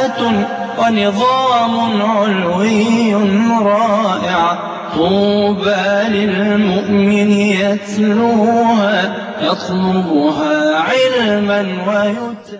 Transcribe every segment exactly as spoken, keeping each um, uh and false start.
آيات ونظام علوي رائع، طوبى للمؤمن يتلوها يطلبها علما ويتلوها.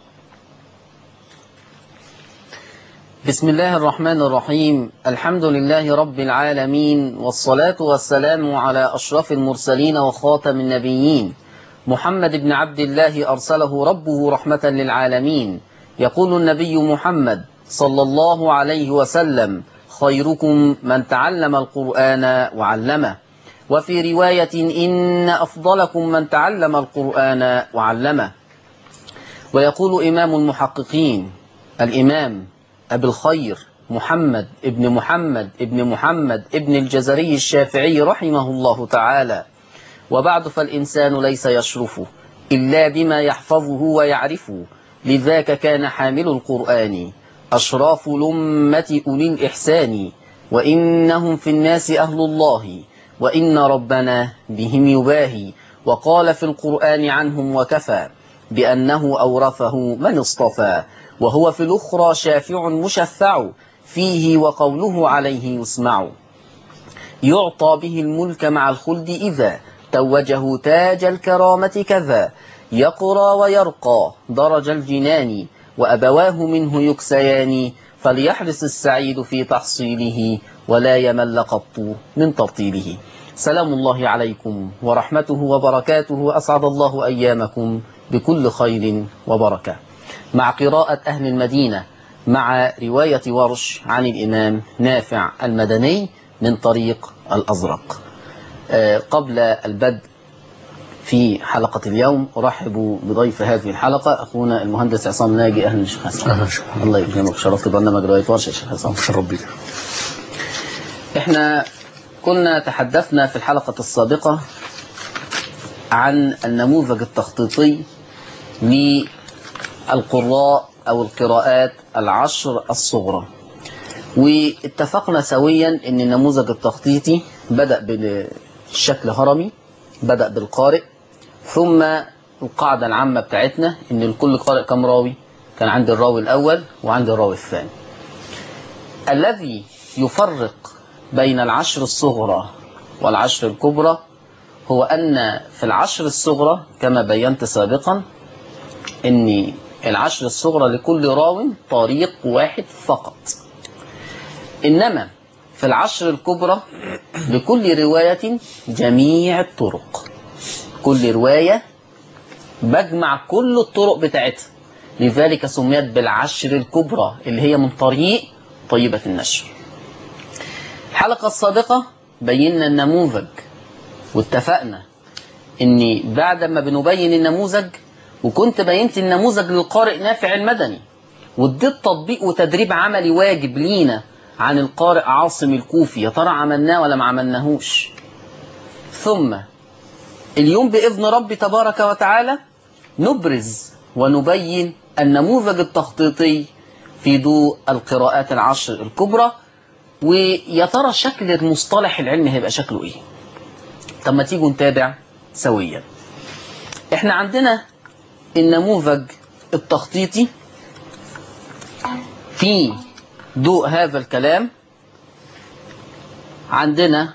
بسم الله الرحمن الرحيم. الحمد لله رب العالمين، والصلاة والسلام على أشرف المرسلين وخاتم النبيين محمد بن عبد الله أرسله ربه رحمة للعالمين. يقول النبي محمد صلى الله عليه وسلم: خيركم من تعلم القرآن وعلمه. وفي رواية: إن أفضلكم من تعلم القرآن وعلمه. ويقول إمام المحققين الإمام أبي الخير محمد ابن محمد ابن محمد ابن الجزري الشافعي رحمه الله تعالى: وبعد فالإنسان ليس يشرف إلا بما يحفظه ويعرفه، لذاك كان حامل القرآن أشراف الأمة أولي الإحسان، وإنهم في الناس أهل الله وإن ربنا بهم يباهي. وقال في القرآن عنهم وكفى بأنه أورثه من اصطفى، وهو في الأخرى شافع مشفع، فيه وقوله عليه يسمع. يعطى به الملك مع الخلد إذا توجه تاج الكرامة كذا، يقرى ويرقى درج الجنان، وأبواه منه يكسيان، فليحرص السعيد في تحصيله ولا يمل قط من ترتيله. سلام الله عليكم ورحمته وبركاته، أسعد الله أيامكم بكل خير وبركة. مع قراءة أهل المدينة مع رواية ورش عن الإمام نافع المدني من طريق الأزرق. قبل البدء في حلقة اليوم أرحب بضيف هذه الحلقة أخونا المهندس عصام ناجي. أهلا شيخ حسن. الله يكرمك، شرفت برنامج رواية ورش يا شيخ حسام. شرف بك. احنا كنا تحدثنا في الحلقة السابقة عن النموذج التخطيطي للقراء أو القراءات العشر الصغرى، واتفقنا سويا أن النموذج التخطيطي بدأ بالشكل هرمي، بدأ بالقارئ، ثم القاعدة العامة بتاعتنا أن لكل قارئ كم راوي؟ كان عندي الراوي الأول وعندي الراوي الثاني. الذي يفرق بين العشر الصغرى والعشر الكبرى هو أن في العشر الصغرى كما بينت سابقا أن العشر الصغرى لكل راو طريق واحد فقط، إنما في العشر الكبرى لكل رواية جميع الطرق، كل رواية بجمع كل الطرق بتاعتها، لذلك سميت بالعشر الكبرى اللي هي من طريق طيبة النشر. الحلقة السابقة بينا النموذج، واتفقنا ان بعد ما بنبين النموذج وكنت بينت النموذج للقارئ نافع المدني، واديت تطبيق وتدريب عملي واجب لينا عن القارئ عاصم الكوفي، يا ترى عملناه ولا ما عملناهوش. ثم اليوم بإذن ربي تبارك وتعالى نبرز ونبين النموذج التخطيطي في ضوء القراءات العشر الكبرى، ويا ترى شكل المصطلح العلمي هيبقى شكله ايه. طب ما تيجوا نتابع سويا. احنا عندنا النموذج التخطيطي في ضوء هذا الكلام. عندنا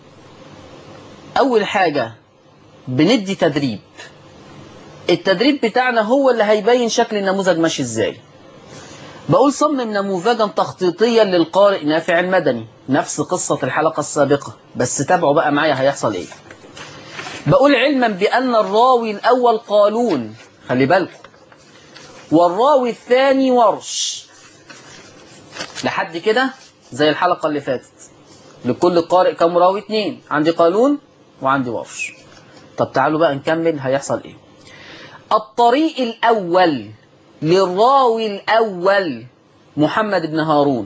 اول حاجة بندي تدريب، التدريب بتاعنا هو اللي هيبين شكل النموذج ماشي ازاي. بقول صمم نموذجا تخطيطيا للقارئ نافع المدني، نفس قصة الحلقة السابقة، بس تابعوا بقى معايا هيحصل ايه. بقول علما بأن الراوي الأول قالون، خلي بالكم، والراوي الثاني ورش، لحد كده زي الحلقة اللي فاتت. لكل قارئ كم راوي؟ اتنين، عندي قالون وعندي ورش. طب تعالوا بقى نكمل هيحصل ايه. الطريق الأول للراوي الأول محمد بن هارون،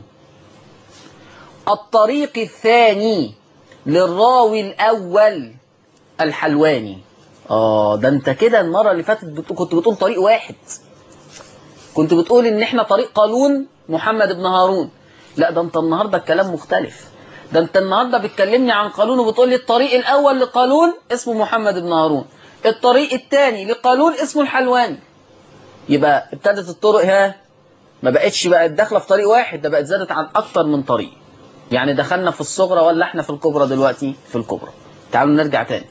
الطريق الثاني للراوي الأول الحلواني. آه ده أنت كده المرة اللي فاتت بت... كنت بتقول طريق واحد، كنت بتقول إن إحنا طريق قالون محمد بن هارون. لا ده أنت النهاردة الكلام مختلف، ده أنت النهاردة بتكلمني عن قالون وبتقول لي الطريق الأول لقالون اسمه محمد بن هارون، الطريق الثاني لقالون اسمه الحلواني. يبقى ابتدت الطرق ها ما بقتش بقت داخله في طريق واحد، ده بقت زادت عن اكتر من طريق. يعني دخلنا في الصغرى ولا احنا في الكبرى دلوقتي؟ في الكبرى. تعالوا نرجع تاني.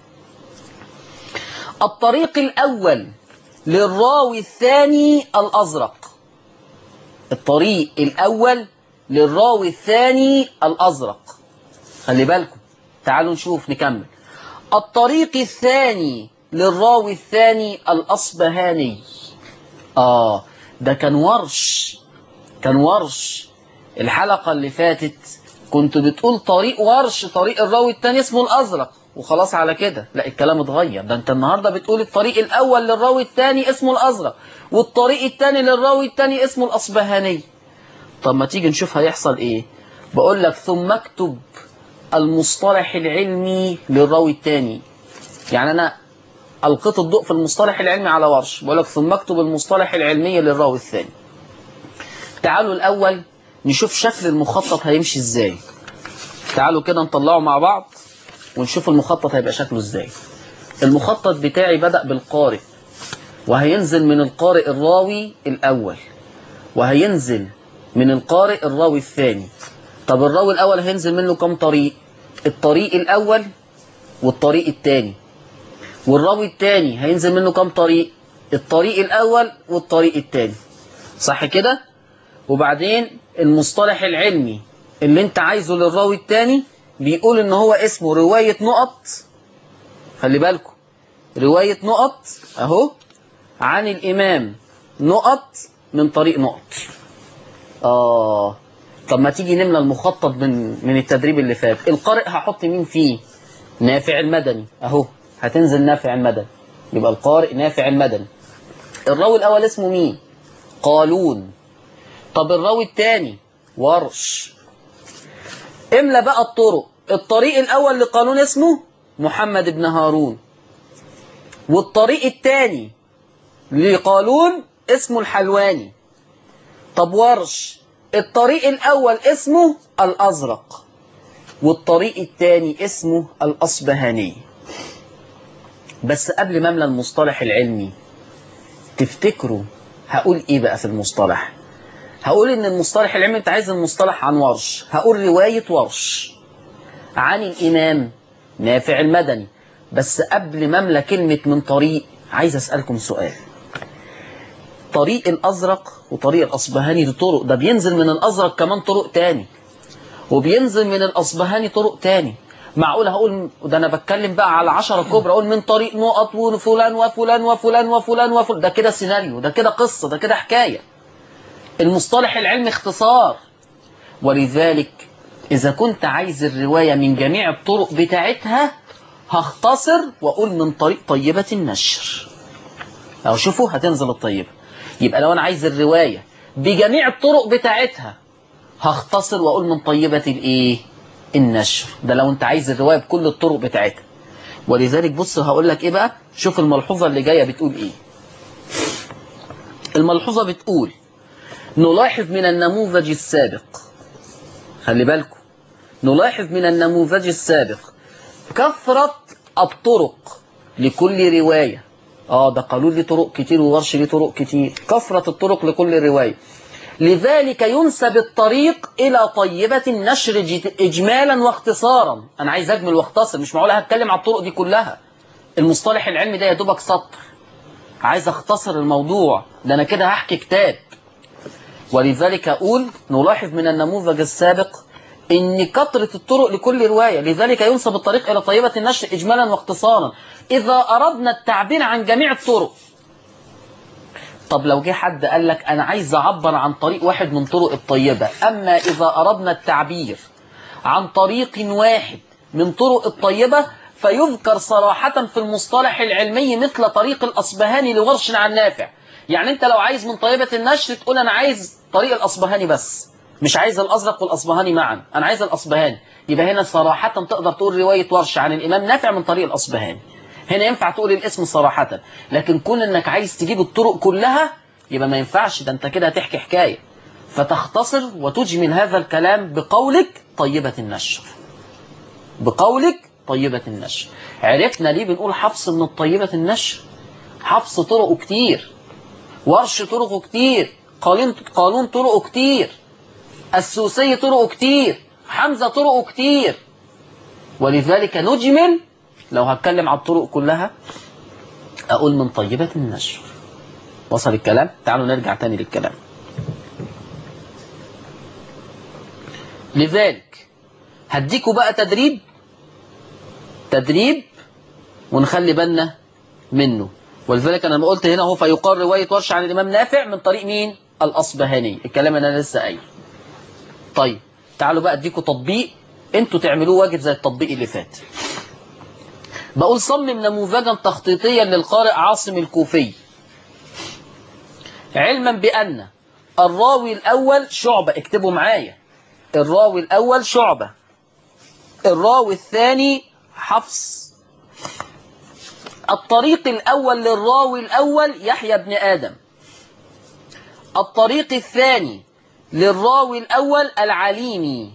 الطريق الاول للراوي الثاني الازرق. الطريق الاول للراوي الثاني الازرق. خلي بالكم، تعالوا نشوف نكمل. الطريق الثاني للراوي الثاني الاصبهاني. اه ده كان ورش، كان ورش. الحلقة اللي فاتت كنت بتقول طريق ورش، طريق الراوي الثاني اسمه الازرق وخلاص على كده. لا، الكلام اتغير. ده انت النهارده بتقول الطريق الاول للراوي الثاني اسمه الازرق، والطريق الثاني للراوي الثاني اسمه الاصبهاني. طب ما تيجي نشوف هيحصل ايه. بقول لك ثم اكتب المصطلح العلمي للراوي الثاني. يعني انا القيت الضوء في المصطلح العلمي على ورش، بقول لك ثم اكتب المصطلح العلمي للراوي الثاني. تعالوا الاول نشوف شكل المخطط هيمشي ازاي. تعالوا كده نطلعه مع بعض ونشوف المخطط هيبقى شكله ازاي. المخطط بتاعي بدأ بالقارئ، وهينزل من القارئ الراوي الاول، وهينزل من القارئ الراوي الثاني. طب الراوي الاول هينزل منه كم طريق؟ الطريق الاول والطريق الثاني. والراوي الثاني هينزل منه كم طريق؟ الطريق الاول والطريق الثاني. صح كده؟ وبعدين المصطلح العلمي اللي انت عايزه للراوي الثاني بيقول ان هو اسمه رواية نقط. خلي بالكم، رواية نقط اهو عن الامام نقط من طريق نقط. اه طب ما تيجي نملى المخطط من من التدريب اللي فات. القارئ هحط مين فيه؟ نافع المدني اهو، هتنزل نافع المدني، يبقى القارئ نافع المدني. الراوي الاول اسمه مين؟ قالون. طب الراوي الثاني ورش. املى بقى الطرق. الطريق الاول لقالون اسمه محمد بن هارون، والطريق الثاني لقالون اسمه الحلواني. طب ورش، الطريق الاول اسمه الازرق، والطريق الثاني اسمه الاصبهاني. بس قبل ما املى المصطلح العلمي، تفتكروا هقول ايه بقى في المصطلح؟ هقول ان المصطلح العلمي انت عايز المصطلح عن ورش، هقول رواية ورش عن الامام نافع المدني. بس قبل ما املى كلمة من طريق، عايز اسألكم سؤال. طريق الازرق وطريق الاصبهاني دي طرق، ده بينزل من الازرق كمان طرق تاني، وبينزل من الاصبهاني طرق تاني. معقول هقول ده انا بتكلم بقى على عشرة كبرى اقول من طريق نقط وفلان وفلان وفلان وفلان وفلان؟ ده كده سيناريو، ده كده قصة، ده كده حكاية. المصطلح العلمي اختصار. ولذلك إذا كنت عايز الرواية من جميع الطرق بتاعتها هختصر وأقول من طريق طيبة النشر. أو شوفوا هتنزل الطيبة. يبقى لو أنا عايز الرواية بجميع الطرق بتاعتها هختصر وأقول من طيبة الإيه؟ النشر. ده لو أنت عايز الرواية بكل الطرق بتاعتها. ولذلك بص هقول لك إيه بقى. شوف الملحوظة اللي جاية بتقول إيه. الملحوظة بتقول نلاحظ من النموذج السابق، خلي بالكم، نلاحظ من النموذج السابق كثرة الطرق لكل رواية. اه ده قالوا لي طرق كتير وورش لي طرق كتير. كثرة الطرق لكل رواية، لذلك ينسب الطريق إلى طيبة النشر إجمالا واختصارا. أنا عايز أجمل واختصر، مش معقول هتكلم على الطرق دي كلها. المصطلح العلمي ده يا دوبك سطر، عايز أختصر الموضوع، ده أنا كده هحكي كتاب. ولذلك أقول نلاحظ من النموذج السابق إن كثرة الطرق لكل رواية، لذلك ينسب الطريق إلى طيبة النشر إجمالا واختصارا إذا أردنا التعبير عن جميع الطرق. طب لو جه حد قال لك أنا عايز أعبر عن طريق واحد من طرق الطيبة، أما إذا أردنا التعبير عن طريق واحد من طرق الطيبة فيذكر صراحة في المصطلح العلمي مثل طريق الأصبهاني لورش عن نافع. يعني أنت لو عايز من طيبة النشر تقول أنا عايز طريق الأصبهاني بس، مش عايز الأزرق والأصبهاني معا، أنا عايز الأصبهاني. يبقى هنا صراحة تقدر تقول رواية ورش عن الإمام نافع من طريق الأصبهاني، هنا ينفع تقول الاسم صراحة. لكن كون أنك عايز تجيب الطرق كلها يبقى ما ينفعش، ده أنت كده هتحكي حكاية. فتختصر وتجمل هذا الكلام بقولك طيبة النشر، بقولك طيبة النشر. عرفنا ليه بنقول حفص من الطيبة النشر؟ حفص طرقه كتير، ورش طرقه كتير، قالون قالون طرقه كتير، السوسي طرقه كتير، حمزة طرقه كتير، ولذلك نجمل. لو هتكلم على الطرق كلها أقول من طيبة النشر. وصل الكلام؟ تعالوا نرجع تاني للكلام. لذلك هديكوا بقى تدريب تدريب ونخلي بالنا منه. ولذلك أنا ما قلت هنا هو فيقال رواية ورش عن الإمام نافع من طريق مين؟ الأصبهاني. الكلام أنا لسه قايل. طيب تعالوا بقى اديكوا تطبيق انتوا تعملوه واجب زي التطبيق اللي فات. بقول صمم نموذجا تخطيطيا للقارئ عاصم الكوفي، علما بأن الراوي الأول شعبة. اكتبوا معايا، الراوي الأول شعبة، الراوي الثاني حفص. الطريق الأول للراوي الأول يحيى بن آدم، الطريق الثاني للراوي الأول العليمي،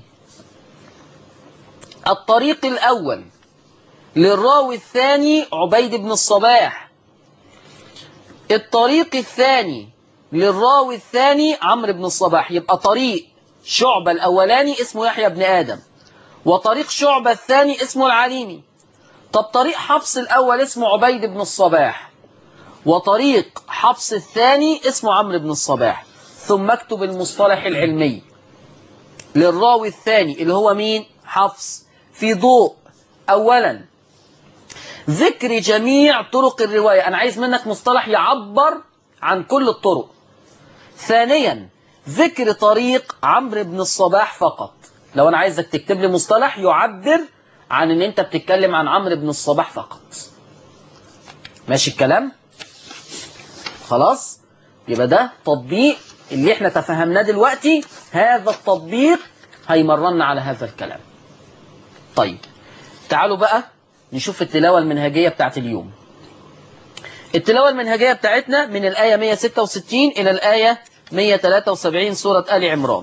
الطريق الأول للراوي الثاني عبيد بن الصباح، الطريق الثاني للراوي الثاني عمرو بن الصباح. يبقى طريق شعبة الأولاني اسمه يحيى بن آدم، وطريق شعبة الثاني اسمه العليمي. طب طريق حفص الأول اسمه عبيد بن الصباح، وطريق حفص الثاني اسمه عمرو بن الصباح. ثم اكتب المصطلح العلمي للراوي الثاني اللي هو مين؟ حفص، في ضوء أولا ذكر جميع طرق الرواية. أنا عايز منك مصطلح يعبر عن كل الطرق. ثانيا ذكر طريق عمرو بن الصباح فقط. لو أنا عايزك تكتب لي مصطلح يعبر عن ان انت بتتكلم عن عمرو بن الصباح فقط. ماشي الكلام؟ خلاص؟ يبقى ده تطبيق اللي احنا تفهمناه دلوقتي. هذا التطبيق هيمرنا على هذا الكلام. طيب تعالوا بقى نشوف التلاوة المنهجية بتاعت اليوم. التلاوة المنهجية بتاعتنا من الآية مئة وستة وستين إلى الآية مئة وثلاثة وسبعين سورة آل عمران.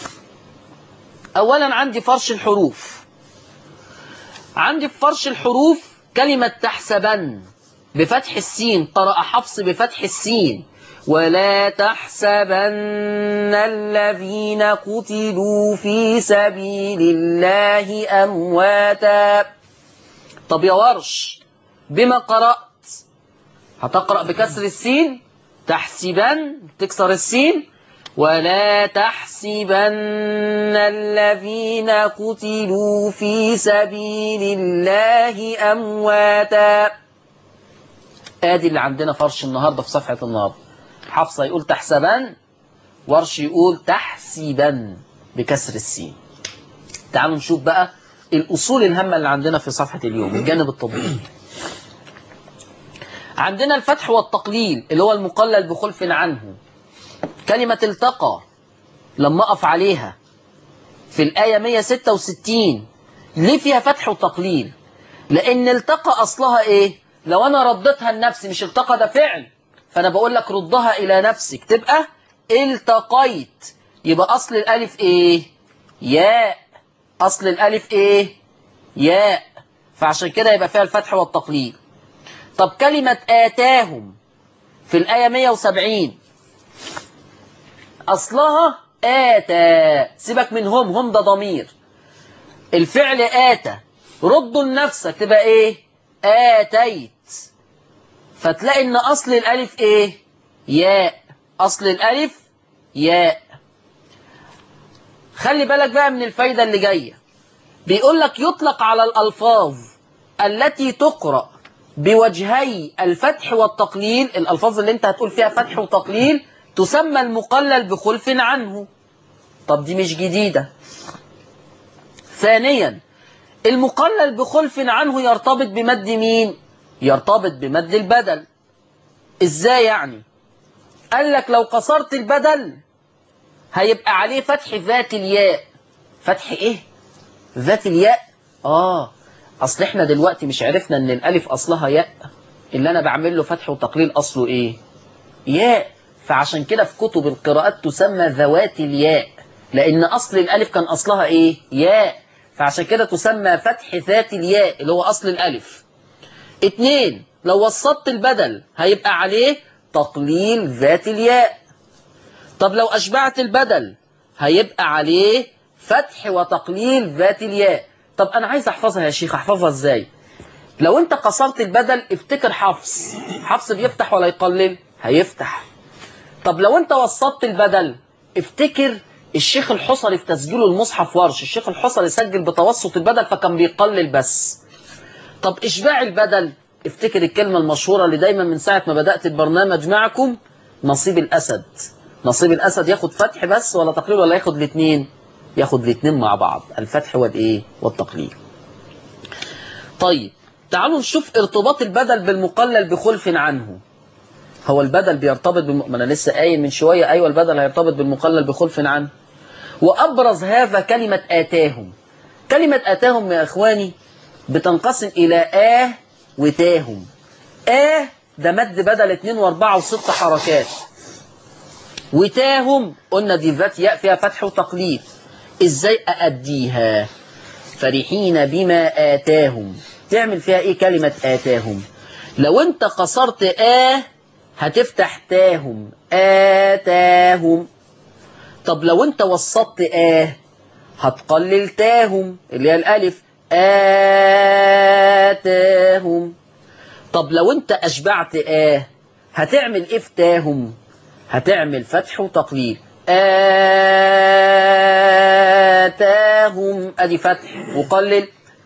أولا عندي فرش الحروف. عندي في فرش الحروف كلمة تحسبن بفتح السين، قرأ حفص بفتح السين. ولا تحسبن الذين قتلوا في سبيل الله أمواتا. طب يا ورش بما قرأت؟ هتقرأ بكسر السين، تحسبن تكسر السين. ولا تحسبن الذين قتلوا في سبيل الله أمواتا. ادي اللي عندنا فرش النهارده في صفحة النهارده. حفصة يقول تحسبن، ورش يقول تحسبن بكسر السين. تعالوا نشوف بقى الأصول الهامة اللي عندنا في صفحة اليوم، الجانب التطبيقي. عندنا الفتح والتقليل اللي هو المقلل بخلف عنه. كلمة التقى لما أقف عليها في الآية مئة وستة وستين ليه فيها فتح وتقليل؟ لأن التقى أصلها إيه؟ لو أنا ردتها لنفسي، مش التقى ده فعل، فأنا بقول لك ردها إلى نفسك تبقى التقيت. يبقى أصل الألف إيه؟ ياء. أصل الألف إيه؟ ياء. فعشان كده يبقى فيها الفتح والتقليل. طب كلمة آتاهم في الآية مئة وسبعين أصلها آتى. سيبك من هم، هم ده ضمير. الفعل آتى ردوا لنفسك تبقى إيه؟ آتيت. فتلاقي إن أصل الألف إيه؟ ياء. أصل الألف ياء. خلي بالك بقى من الفايدة اللي جاية. بيقول لك يطلق على الألفاظ التي تقرأ بوجهي الفتح والتقليل. الألفاظ اللي انت هتقول فيها فتح وتقليل تسمى المقلل بخلف عنه. طب دي مش جديدة. ثانيا المقلل بخلف عنه يرتبط بمد مين؟ يرتبط بمد البدل. ازاي يعني؟ قال لك لو قصرت البدل هيبقى عليه فتح ذات الياء. فتح ايه؟ ذات الياء. اه اصل احنا دلوقتي مش عرفنا ان الالف اصلها ياء، اللي انا بعمل له فتح وتقليل اصله ايه؟ ياء. فعشان كده في كتب القراءات تسمى ذوات الياء، لان اصل الالف كان اصلها ايه؟ ياء. فعشان كده تسمى فتح ذات الياء اللي هو اصل الالف. اتنين لو وسطت البدل هيبقى عليه تقليل ذات الياء. طب لو أشبعت البدل هيبقى عليه فتح وتقليل ذات الياء. طب أنا عايز أحفظها يا شيخ، أحفظها إزاي؟ لو أنت قصرت البدل افتكر حفص، حفص بيفتح ولا يقلل؟ هيفتح. طب لو أنت وسطت البدل افتكر الشيخ الحصري في تسجيله المصحف ورش، الشيخ الحصري سجل بتوسط البدل فكان بيقلل بس. طب إشباع البدل افتكر الكلمة المشهورة اللي دايما من ساعة ما بدأت البرنامج معكم، نصيب الأسد. نصيب الأسد ياخد فتح بس ولا تقليل ولا ياخد الاثنين؟ ياخد الاثنين مع بعض، الفتح والايه والتقليل. طيب تعالوا نشوف ارتباط البدل بالمقلل بخلف عنه. هو البدل بيرتبط بالم... ما انا لسه قايل من شويه ايوه البدل هيرتبط بالمقلل بخلف عنه. وابرز هذا كلمه اتاهم. كلمه اتاهم يا اخواني بتنقسم الى اه وتاهم. اه ده مد بدل اتنين واربعة وست حركات. وتاهم قلنا دي ذات ياء فيها فتح وتقليل. ازاي أأديها؟ فرحين بما آتاهم. تعمل فيها ايه كلمة آتاهم؟ لو انت قصرت آه هتفتح تاهم، آتاهم. طب لو انت وسطت آه هتقلل تاهم اللي هي الألف، آتاهم. طب لو انت أشبعت آه هتعمل ايه في تاهم؟ هتعمل فتح وتقليل، آتاهم ادي فتح وقلل،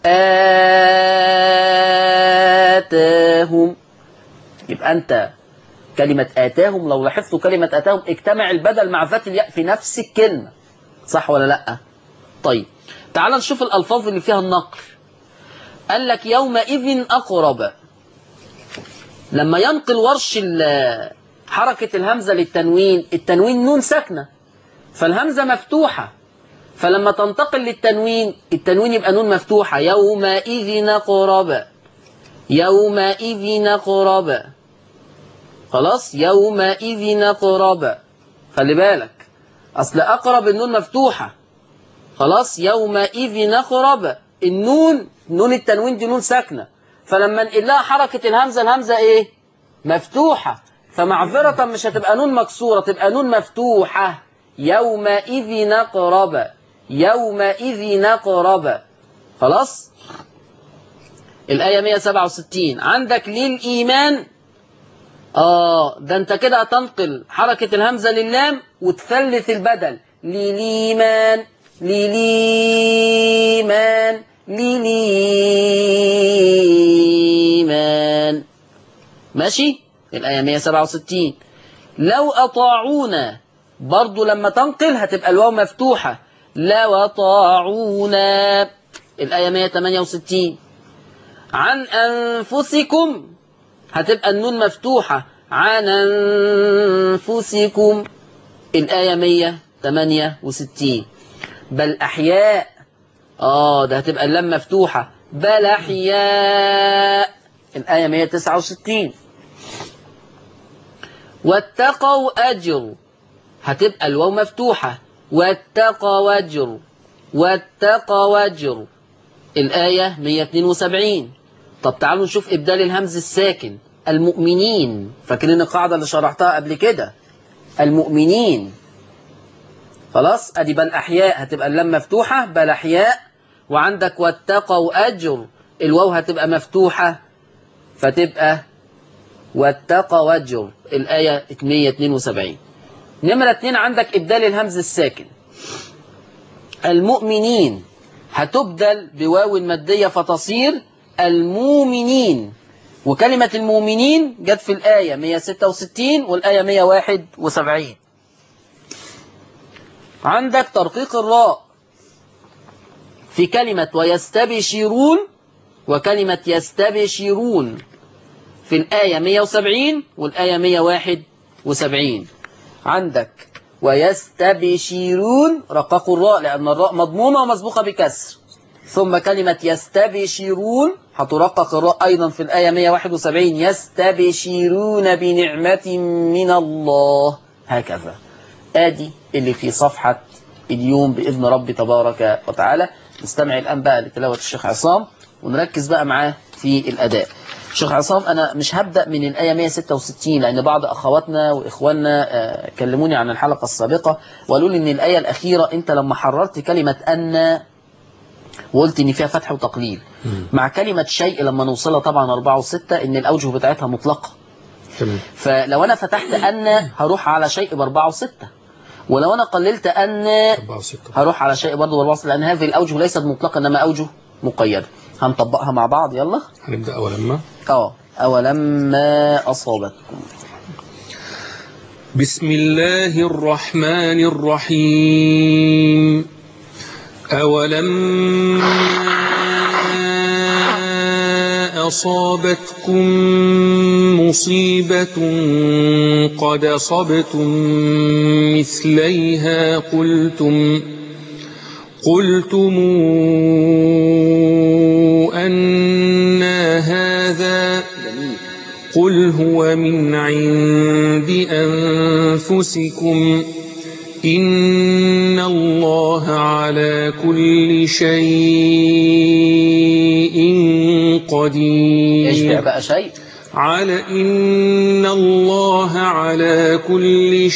آتاهم. يبقى انت كلمة آتاهم لو لاحظتوا كلمة آتاهم اجتمع البدل مع ذات الياء في نفس الكلمة، صح ولا لأ؟ طيب تعال نشوف الألفاظ اللي فيها النقل. قال لك يومئذ أقرب. لما ينقل ورش حركة الهمزة للتنوين، التنوين نون ساكنة فالهمزة مفتوحة، فلما تنتقل للتنوين التنوين يبقى نون مفتوحة. يومئذ أقرب، يومئذ أقرب، خلاص يومئذ أقرب. خلي بالك أصل أقرب النون مفتوحة، خلاص يومئذ أقرب النون نون التنوين دي نون ساكنة، فلما نقل لها حركة الهمزة الهمزة إيه؟ مفتوحة، فمعذرة مش هتبقى نون مكسورة تبقى نون مفتوحة. يومئذ أقرب، يومئذ أقرب، خلاص. الآية مئة وسبعة وستين عندك للإيمان. آه ده أنت كده هتنقل حركة الهمزة لللام وتثلث البدل، للإيمان للإيمان للإيمان، ماشي. الآية مئة وسبعة وستين لو أطاعونا برضو لما تنقل هتبقى الواو مفتوحة، لو أطاعونا. الآية مئة وثمانية وستين عن أنفسكم هتبقى النون مفتوحة، عن أنفسكم. الآية مئة وثمانية وستين بل أحياء. آه ده هتبقى اللام مفتوحة، بل أحياء. الآية مئة وتسعة وستين واتقوا أجر هتبقى الواو مفتوحة، واتقوا أجر، واتقوا أجر. الآية مئة واثنين وسبعين. طب تعالوا نشوف إبدال الهمز الساكن، المؤمنين. فاكرين القاعدة اللي شرحتها قبل كده، المؤمنين، خلاص. أدي بل أحياء هتبقى اللام مفتوحة، بل أحياء. وعندك واتقوا أجر الواو هتبقى مفتوحة فتبقى واتقوا أجر. الآية مئة واثنين وسبعين. نمرة اتنين عندك إبدال الهمز الساكن، المؤمنين هتبدل بواو مادية فتصير المؤمنين. وكلمة المؤمنين جت في الآية مئة وستة وستين والآية مئة وواحد وسبعين. عندك ترقيق الراء في كلمة ويستبشرون وكلمة يستبشرون في الآية مئة وسبعين والآية مئة وواحد وسبعين. عندك ويستبشرون رققوا الراء لأن الراء مضمومة ومسبوقة بكسر، ثم كلمة يستبشرون هترقق الراء أيضا في الآية مئة وواحد وسبعين، يستبشرون بنعمة من الله. هكذا آدي اللي في صفحة اليوم بإذن رب تبارك وتعالى. نستمع الآن بقى لتلاوة الشيخ عصام ونركز بقى معاه في الأداء. شيخ عصام، أنا مش هبدأ من الآية مئة وستة وستين، لأن بعض أخواتنا وإخواننا آه، كلموني عن الحلقة السابقة وقالوا لي إن الآية الأخيرة أنت لما حررت كلمة أن وقلت إن فيها فتح وتقليل مع كلمة شيء لما نوصلها طبعا أربعة وستة إن الأوجه بتاعتها مطلقة. تمام. فلو أنا فتحت أن هروح على شيء بأربعة وستة، ولو أنا قللت أن أربعة وستة هروح على شيء برضه بأربعة وستة، لأن هذه الأوجه ليست مطلقة إنما أوجه مقيدة. هنطبقها مع بعض يلا. هنبدأ أولما اه أولما أصابتكم. بسم الله الرحمن الرحيم. أولما أصابتكم مصيبة قد أصبتم مثليها قلتم قلتم أنى هذا قل هو من عند أنفسكم إن الله على كل شيء قدير. اشبع بقى شيء على إن الله على كل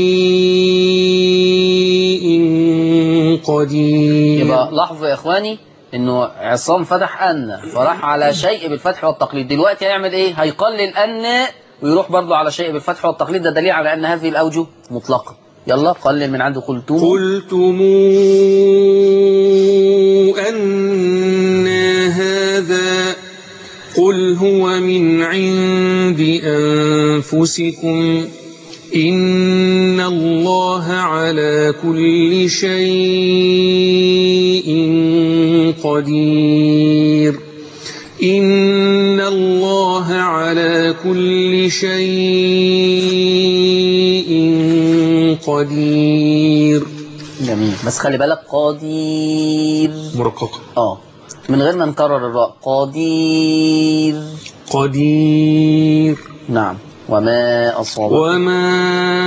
شيء قدير. يبقى لاحظوا يا إخواني إنه عصام فتح أن فراح على شيء بالفتح والتقليد. دلوقتي هيعمل إيه؟ هيقلل أن ويروح برضه على شيء بالفتح والتقليد. ده دليل على أن هذه الأوجه مطلقة. يلا قلل من عنده. قلتم قلتم أن هذا قل هو من عند أنفسكم إن الله على كل شيء قدير. إن الله على كل شيء قدير. جميل، بس خلي بالك قدير مرققة اه من غير ما نكرر الراء. قدير قدير. نعم. وما أصابكم وما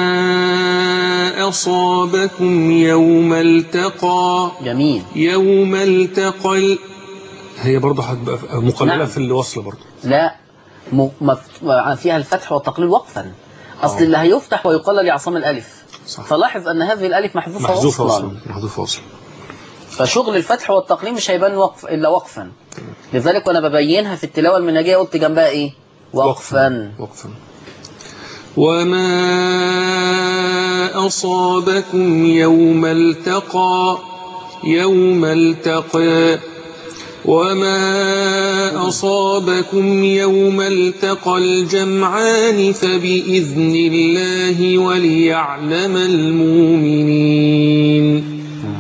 أصابكم يوم التقى. جميل. يوم التقى هي برضه هتبقى مقللة نعم. في الوصل برضه. لا م... مف... فيها الفتح والتقليل وقفا. أصل أوه. اللي هيفتح ويقلل يعصم الألف. صح. فلاحظ أن هذه الألف محذوفة محذوفة وصلا. وصلا. محذوفة وصلا. فشغل الفتح والتقليل مش هيبان وقف إلا وقفا. لذلك وأنا ببينها في التلاوة المنهجية قلت جنبها إيه؟ وقفا. وقفا. وما أصابكم يوم التقى. يوم التقى وما أصابكم يوم التقى الجمعان فبإذن الله وليعلم المؤمنين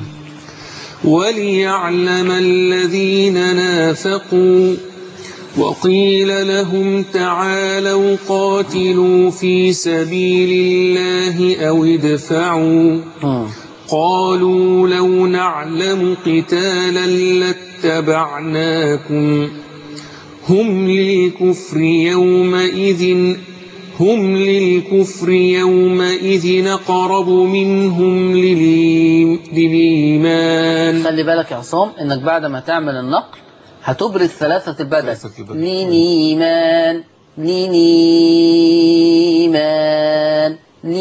وليعلم الذين نافقوا. وقيل لهم تعالوا قاتلوا في سبيل الله أو ادفعوا. قالوا لو نعلم قتالا لاتبعناكم هم للكفر يومئذ هم للكفر يومئذ أقرب منهم للإيمان. خلي بالك يا عصام إنك بعد ما تعمل النقل هتبرز ثلاثة البدل. لنيمان لنيمان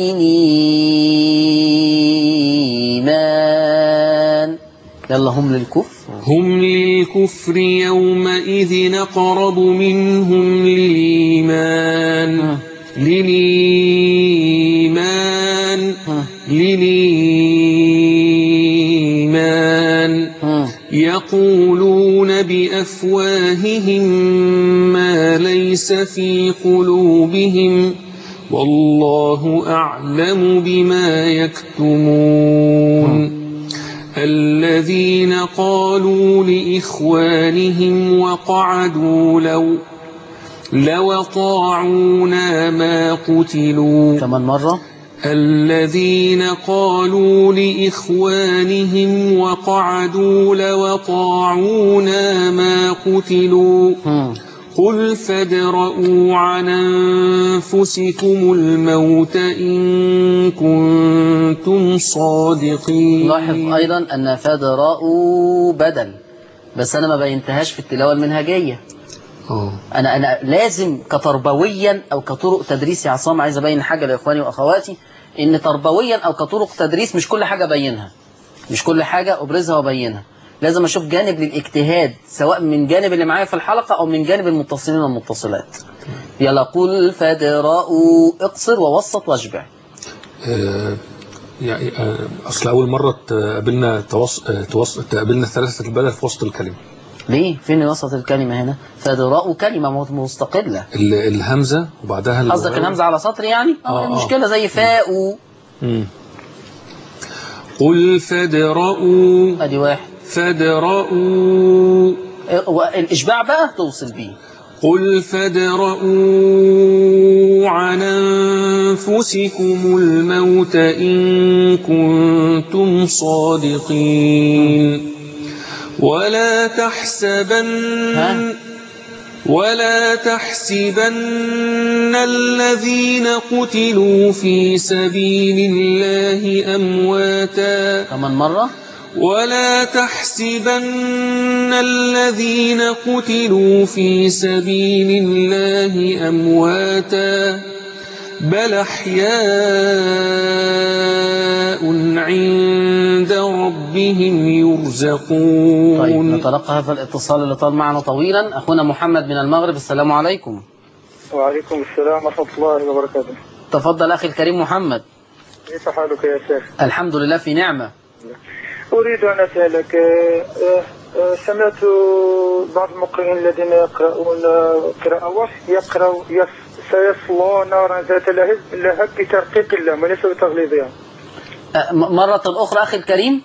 لنيمان. يلا هم للكفر هم للكفر يومئذ أقرب منهم للإيمان. للإيمان للإيمان. يقولون بأفواههم ما ليس في قلوبهم والله أعلم بما يكتمون. الذين قالوا لإخوانهم وقعدوا لو لو طاعونا ما قتلوا. كمان مرة. الذين قالوا لإخوانهم وقعدوا لو طاعونا ما قتلوا. قل فادرءوا عن أنفسكم الموت إن كنتم صادقين. لاحظ أيضا أن فادرءوا بدل، بس أنا ما بينتهاش في التلاوة المنهجية. اه أنا أنا لازم كتربويا أو كطرق تدريس يا عصام، عايز أبين حاجة لإخواني وأخواتي، إن تربويا أو كطرق تدريس مش كل حاجة أبينها، مش كل حاجة أبرزها وأبينها، لازم أشوف جانب للاجتهاد سواء من جانب اللي معايا في الحلقة أو من جانب المتصلين والمتصلات. يلا قل فادرأوا، اقصر ووسط واشبع. آه، يعني آه، اصل اول مره تقابلنا توص... آه، توص... تقابلنا ثلاثه البدل في وسط الكلمه. ليه؟ فين وسط الكلمة هنا؟ فادرأوا كلمة مستقلة. ال- الهمزه وبعدها قصدك الواو. الهمزة على سطر يعني؟ اه آه، آه. المشكلة زي فاءوا. مم. قل فادرؤوا، ادي واحد. فادرؤوا. اه، والإشباع بقى توصل بيه. قل فادرؤوا عن أنفسكم الموت إن كنتم صادقين ولا تحسبن ها؟ ولا تحسبن الذين قتلوا في سبيل الله أمواتا كمان مرة. ولا تحسبن الذين قتلوا في سبيل الله أمواتا بل أحياء عند ربهم يرزقون. طيب نتلقى هذا الاتصال اللي طال معنا طويلا. أخونا محمد من المغرب، السلام عليكم. وعليكم السلام ورحمة الله وبركاته. تفضل أخي الكريم محمد. كيف حالك يا شيخ؟ الحمد لله في نعمة. أريد أن أسألك، سمعت بعض المقرئين الذين يقرؤون قراءة ورش يقرأوا سيصلون نارا ذات لهب لهب بترقيق اللام وليس بتغليظها. مرة أخرى أخي الكريم.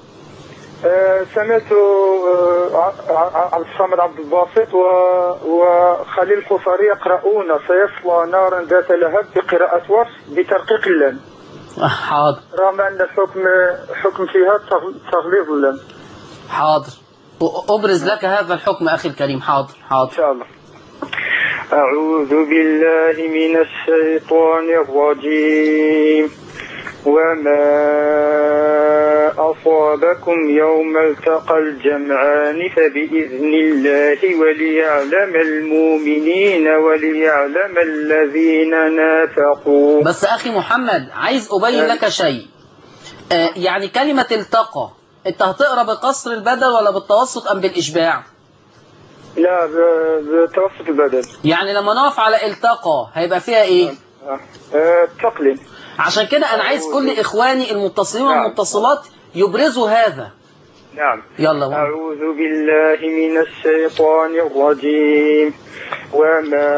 سمعت عبد الصمد عبد الباسط وخليل الحصري يقرؤون سيصلى نارا ذات لهب بقراءة ورش بترقيق اللام. حاضر. رغم أن الحكم حكم فيها تغليظ اللام. حاضر، أبرز لك هذا الحكم أخي الكريم. حاضر حاضر إن شاء الله. أعوذ بالله من الشيطان الرجيم. وما أصابكم يوم التقى الجمعان فبإذن الله وليعلم المؤمنين وليعلم الذين نافقوا. بس أخي محمد عايز أبين لك شيء. آه يعني كلمة التقى أنت هتقرأ بقصر البدل ولا بالتوسط أم بالإشباع؟ لا بتوسط البدل. يعني لما نقف على التقى هيبقى فيها إيه؟ تقليل. عشان كده أنا عايز كل إخواني المتصلين والمتصلات يبرزوا هذا. نعم. يلا بقى. أعوذ بالله من الشيطان الرجيم. وما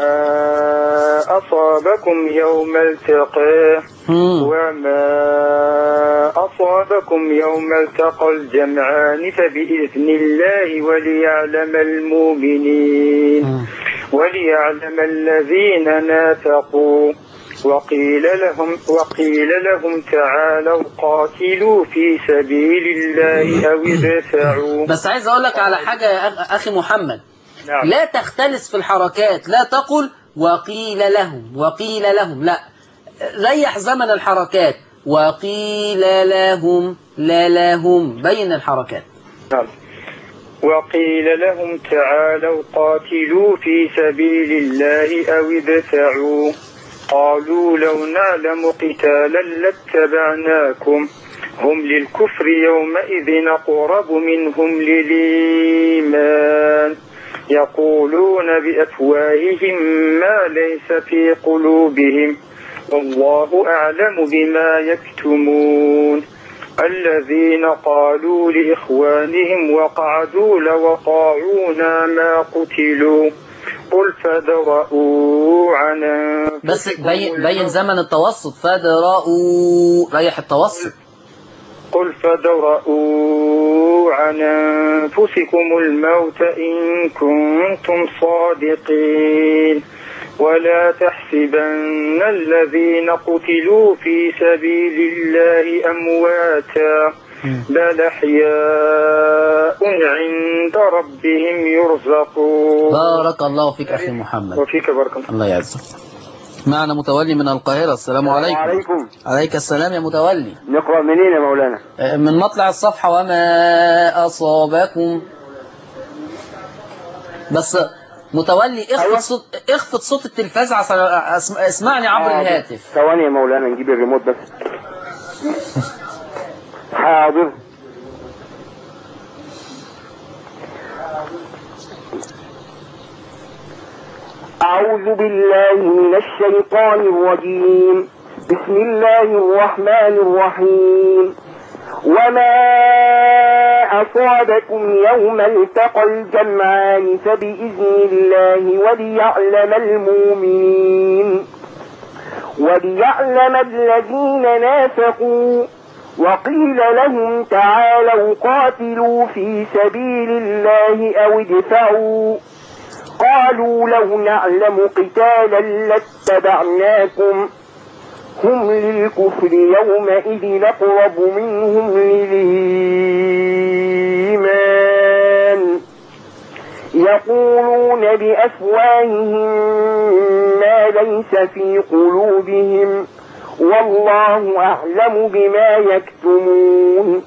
أصابكم يوم التقى وما أصابكم يوم التقى الجمعان فبإذن الله وليعلم المؤمنين وليعلم الذين نافقوا. وقيل لهم وقيل لهم تعالوا قاتلوا في سبيل الله أو ادفعوا. بس عايز أقول لك على حاجة يا أخي محمد. نعم. لا تختلس في الحركات، لا تقل وقيل لهم وقيل لهم، لا، ريح زمن الحركات. وقيل لهم لا لهم، بين الحركات. نعم. وقيل لهم تعالوا قاتلوا في سبيل الله أو ادفعوا قالوا لو نعلم قتالا لاتبعناكم هم للكفر يومئذ أقرب منهم للإيمان يقولون بأفواههم ما ليس في قلوبهم والله أعلم بما يكتمون. الذين قالوا لإخوانهم وقعدوا لو أطاعونا ما قتلوا قل فادرءوا عن أنفسكم. بس بين, بين زمن التوسط. فادرءوا، ريح التوسط. قل فادرءوا عن أنفسكم الموت إن كنتم صادقين ولا تحسبن الذين قتلوا في سبيل الله أمواتا بل أحياء عند ربهم يرزقون. بارك الله فيك أخي محمد. وفيك بارك الله. الله يعزك. معنا متولي من القاهرة، السلام عليكم. عليكم. عليك السلام يا متولي. نقرأ منين يا مولانا؟ من مطلع الصفحة. وما أصابكم. بس متولي اخفض أيوة. صوت اخفض صوت التلفاز عشان أسم... اسمعني عبر حاضر. الهاتف. ثواني يا مولانا نجيب الريموت بس. حاضر. أعوذ بالله من الشيطان الرجيم. بسم الله الرحمن الرحيم. وما أصابكم يوم التقى الجمعان فبإذن الله وليعلم المؤمنين وليعلم الذين نافقوا. وقيل لهم تعالوا قاتلوا في سبيل الله أو ادفعوا. قالوا لو نعلم قتالا لاتبعناكم هم للكفر يومئذ أقرب منهم للإيمان يقولون بأفواههم ما ليس في قلوبهم والله أعلم بما يكتمون.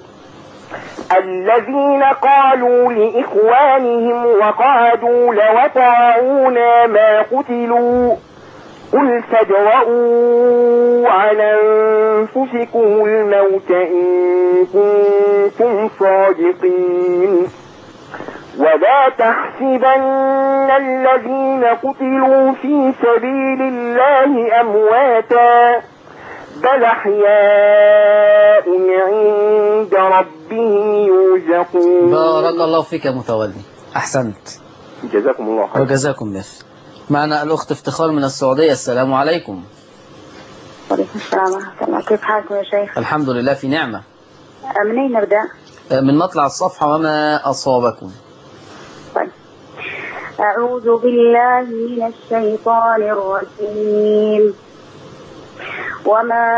الذين قالوا لإخوانهم وقعدوا لو أطاعونا ما قتلوا قل فادرءوا عن أنفسكم الموت إن كنتم صادقين. ولا تحسبن الذين قتلوا في سبيل الله أمواتا بل أحياء عند ربهم يرزقون. بارك الله فيك يا متولي، أحسنت، جزاكم الله خير. وجزاكم مثل. معنا الأخت افتخار من السعودية. السلام عليكم. وعليكم السلام ورحمة الله. كيف حالكم يا شيخ؟ الحمد لله في نعمة. من أين نبدأ؟ من مطلع الصفحة. وما أصابكم. طيب. أعوذ بالله من الشيطان الرجيم. وما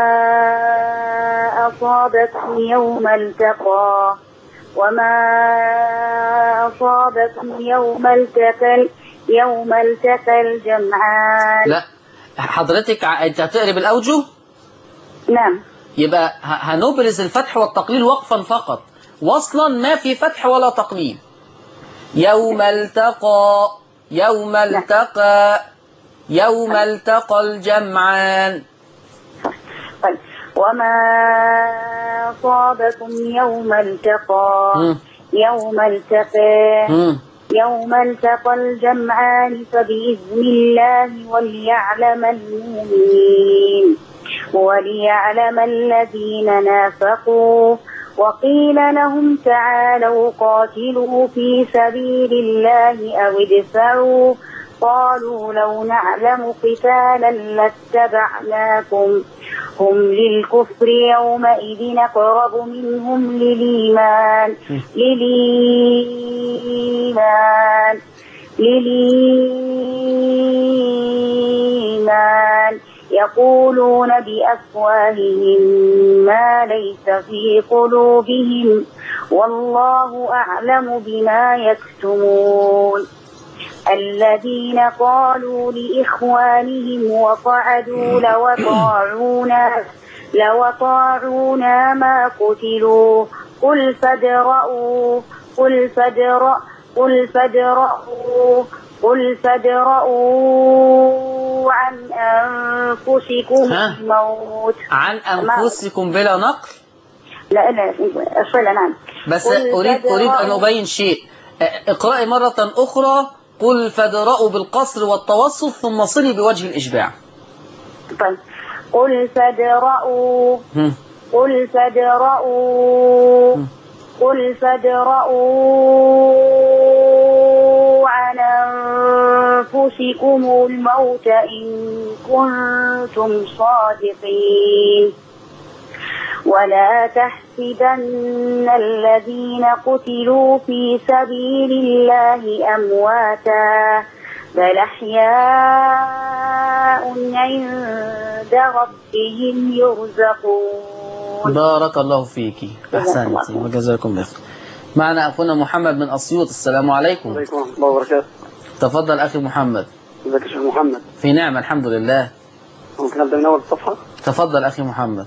أصابكم يوم التقى وما أصابكم يوم التقى يوم التقى الجمعان. لا حضرتك أنت هتقرب الأوجه؟ نعم. يبقى هنبرز الفتح والتقليل وقفا فقط، وصلا ما في فتح ولا تقليل. يوم التقى يوم التقى يوم التقى الجمعان. طيب. وما أصابكم يوم التقى م. يوم التقى م. يوم التقى الجمعان فبإذن الله وليعلم المؤمنين وليعلم الذين نافقوا. وقيل لهم تعالوا قاتلوا في سبيل الله أو ادفعوا. قالوا لو نعلم قتالا لاتبعناكم هم للكفر يومئذ أقرب منهم للإيمان للإيمان للإيمان يقولون بأفواههم ما ليس في قلوبهم والله أعلم بما يكتمون. الذين قالوا لإخوانهم وقعدوا لو أطاعونا لو أطاعونا ما قتلوا قل فادرءوا قل فادرءوا قل فادرءوا قل فادرءوا عن أنفسكم الموت. عن أنفسكم بلا نقل؟ لا لا أصلا نعم. بس أريد أريد أن أبين شيء. اقرأي مرة أخرى. قل فادرءوا بالقصر والتوسط ثم صلي بوجه الإشباع. طيب. قل فادرءوا قل فادرءوا قل فادرءوا عن أنفسكم الموت إن كنتم صادقين. ولا تحسبن الذين قتلوا في سبيل الله أمواتا بل أحياء عند ربهم يرزقون. بارك الله فيك، أحسنت وجزاكم بخير. معنا أخونا محمد من أسيوط. السلام عليكم. وعليكم ورحمة الله وبركاته. تفضل أخي محمد. ازيك يا شيخ محمد؟ في نعمة الحمد لله. ممكن أبدأ من أول الصفحة؟ تفضل أخي محمد.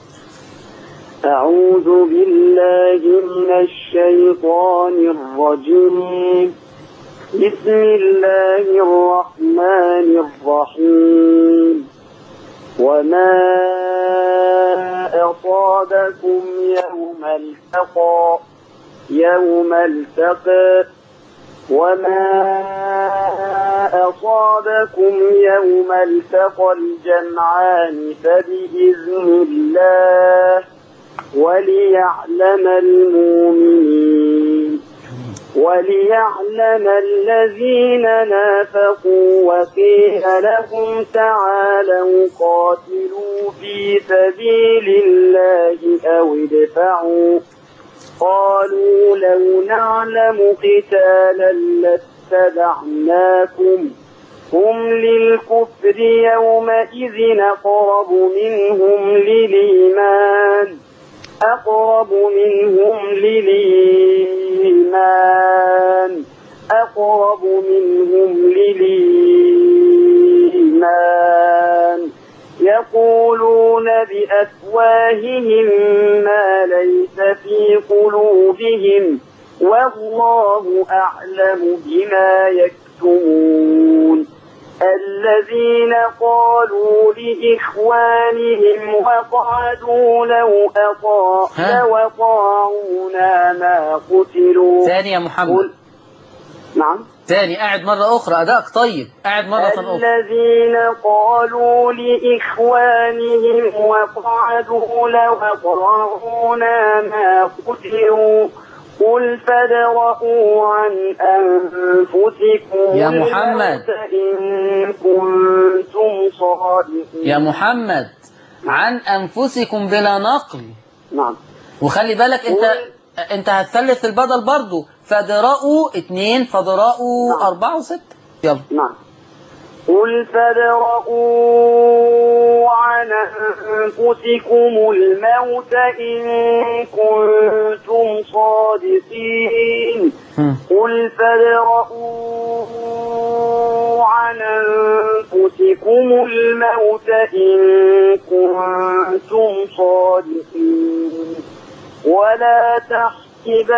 أعوذ بالله من الشيطان الرجيم. بسم الله الرحمن الرحيم. وما أصابكم يوم التقى يوم التقى وما أصابكم يوم التقى الجمعان فبإذن الله وليعلم المؤمنين وليعلم الذين نافقوا وقيل لهم تعالوا قاتلوا في سبيل الله أو ادفعوا قالوا لو نعلم قتالا لاتبعناكم هم للكفر يومئذ أقرب منهم للإيمان أقرب منهم للإيمان أقرب منهم للإيمان يقولون بأفواههم ما ليس في قلوبهم والله أعلم بما يكتمون. الذين قالوا لإخوانهم وقعدوا لو أطاع لو أطاعونا ما قتلوا. ثاني يا محمد. نعم. ثاني قاعد مرة أخرى أداءك طيب قاعد مرة أخرى. الذين قالوا لإخوانهم وقعدوا لو أطاعونا ما قتلوا قل فادرءوا عن أنفسكم يا محمد إن كنتم صادقين. يا محمد عن أنفسكم بلا نقل. نعم. وخلي بالك أنت أنت هتثلث البدل برضو. فادرءوا اتنين فادرءوا نعم. أربعة وستة. يلا. نعم. قل فادرءوا عن أنفسكم الموت إن كنتم صادقين. قل فادرءوا عن أنفسكم الموت إن كنتم صادقين ولا تحسبن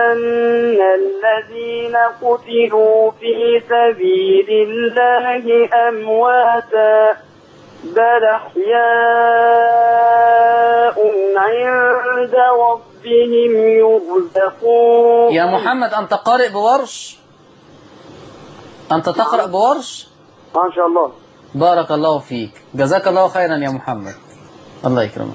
الذين قتلوا في سبيل الله أمواتا بل أحياء عند ربهم يرزقون. يا محمد أنت قارئ بورش؟ أنت تقرأ بورش؟ ما شاء الله. بارك الله فيك جزاك الله خيرا يا محمد الله يكرمك.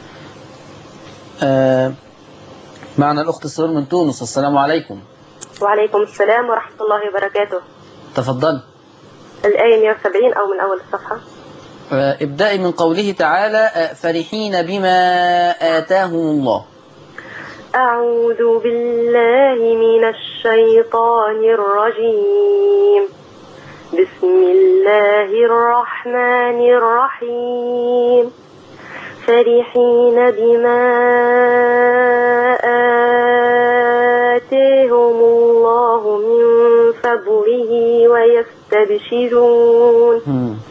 آه معنا الأخت سرور من تونس. السلام عليكم. وعليكم السلام ورحمة الله وبركاته. تفضل. الآية مئة وسبعين أو من أول الصفحة. آه ابدأي من قوله تعالى آه فرحين بما آتاهم الله. أعوذ بالله من الشيطان الرجيم. بسم الله الرحمن الرحيم. فرحين بما آتاهم الله من فضله ويستبشرون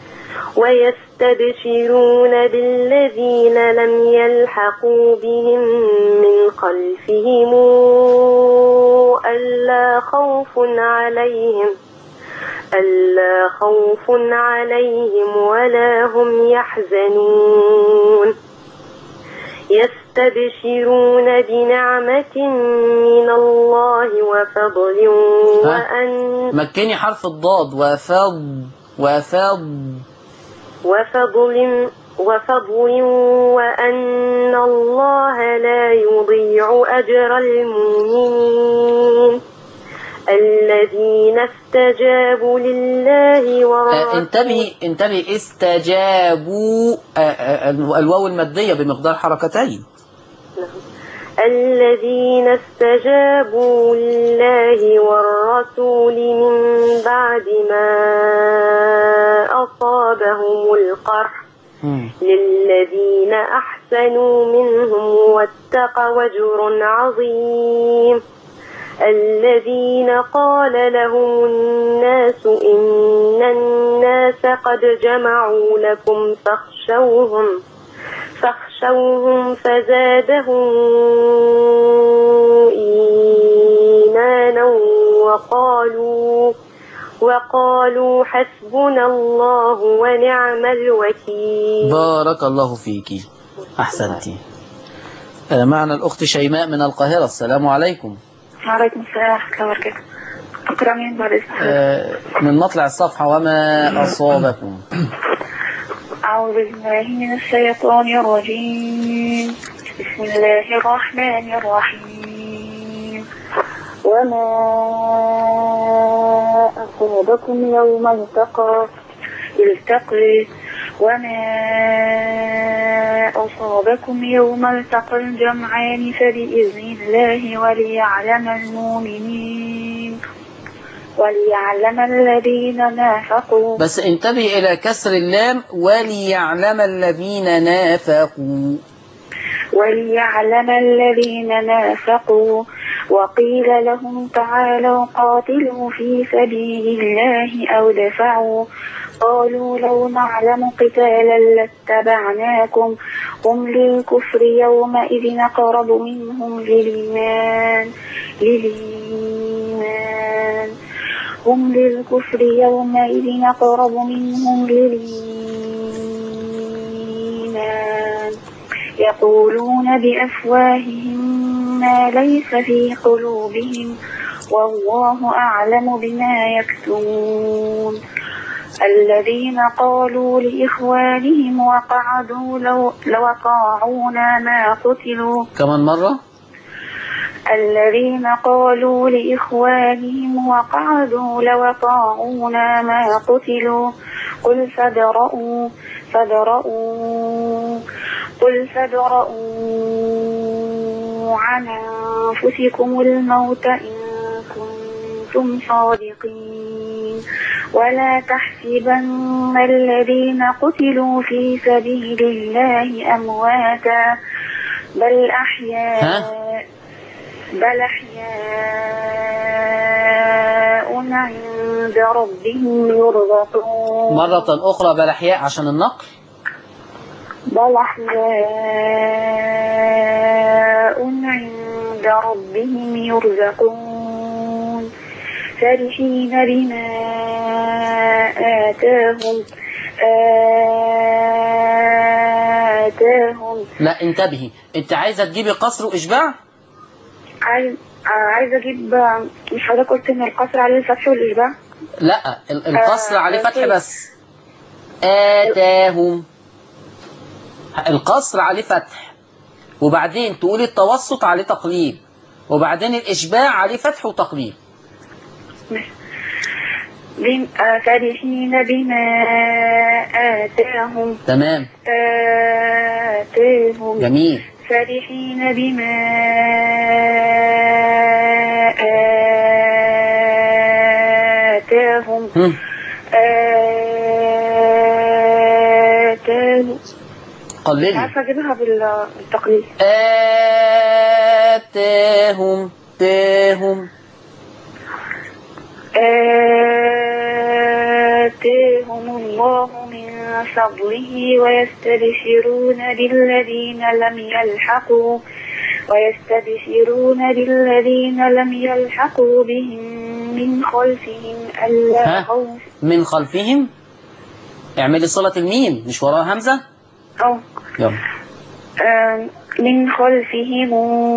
ويستبشرون بالذين لم يلحقوا بهم من خلفهم ألا خوف عليهم ألا خوف عليهم ولا هم يحزنون. يستبشرون بنعمة من الله وفضل وأن مكني حرف الضاد وفض وفض وفضل وفضل وأن الله لا يضيع أجر المؤمنين الذين استجابوا لله ورسوله. انتبهي انتبهي استجابوا الواو المادية بمقدار حركتين. الذين استجابوا لله والرسول من بعد ما أصابهم القرح للذين أحسنوا منهم واتقوا أجر عظيم. الذين قال لهم الناس إن الناس قد جمعوا لكم فاخشوهم فاخشوهم فزادهم إيمانا وقالوا وقالوا حسبنا الله ونعم الوكيل. بارك الله فيك، أحسنتي. آه معنا الأخت شيماء من القاهرة. السلام عليكم. وعليكم السلام ورحمة الله وبركاته. أقرأ من بعد آه من مطلع الصفحة. وما أصابكم. أعوذ بالله من الشيطان الرجيم. بسم الله الرحمن الرحيم. وما أصابكم يوم التقى التقي وما أصابكم يوم التقى الجمعان فبإذن الله وليعلم المؤمنين وليعلم الذين نافقوا. بس انتبه إلى كسر اللام. وليعلم الذين نافقوا. وليعلم الذين نافقوا. وقيل لهم تعالوا قاتلوا في سبيل الله أو دفعوا قالوا لو نعلم قتالا لاتبعناكم هم للكفر يومئذ أقرب منهم للإيمان للإيمان هم للكفر يومئذ أقرب منهم للإيمان يقولون بأفواههم ما ليس في قلوبهم والله أعلم بما يكتمون. الذين قالوا لإخوانهم وقعدوا لو, لو أطاعونا ما قتلوا. كمان مرة. الذين قالوا لإخوانهم وقعدوا لو أطاعونا ما قتلوا قل فادرءوا فادرءوا قل فادرءوا عن أنفسكم الموت إن كنتم صادقين ولا تحسبن الذين قتلوا في سبيل الله أمواتا بل أحياء بل أحياء عند ربهم يرزقون. مرة أخرى بل أحياء عشان النقل. بل أحياء عند ربهم يرزقون فرحين بما آتاهم آتاهم. لا انتبهي، انت عايزة تجيبي قصر وإشباع؟ عايز عايزة أجيب. مش حضرتك قلت إن القصر عليه الفتح والإشباع؟ لا القصر آه عليه فتح بس. آتاهم. القصر عليه فتح وبعدين تقولي التوسط عليه تقليل وبعدين الإشباع عليه فتح وتقليل. فرحين بما آتاهم. تمام. آتاهم. جميل. فرحين بما آتاهم. آتاهم. قللي. مش عارفة أجيبها بالتقليل. آتاهم تاهم. آتاهم الله من فضله ويستبشرون بالذين لم يلحقوا ويستبشرون بالذين لم يلحقوا بهم من خلفهم ألا خوف. من خلفهم اعملي صلة الميم مش وراها همزة. أو يلا. من خلفهم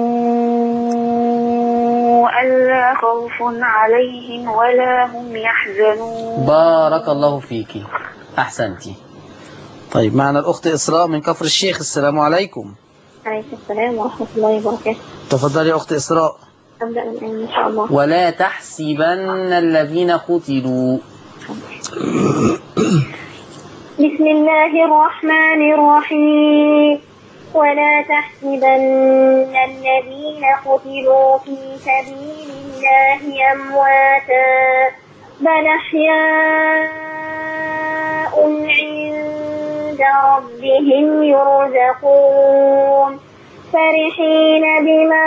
ألا خوف عليهم ولا هم يحزنون. بارك الله فيكي، أحسنتي. طيب معنا الأخت إسراء من كفر الشيخ. السلام عليكم. عليكم السلام ورحمة الله وبركاته. تفضلي يا أخت إسراء. أبدأ الآن إن شاء الله. ولا تحسبن الذين قتلوا. بسم الله الرحمن الرحيم. ولا تحسبن الذين قتلوا في سبيل الله أمواتا بل أحياء عند ربهم يرزقون فرحين بما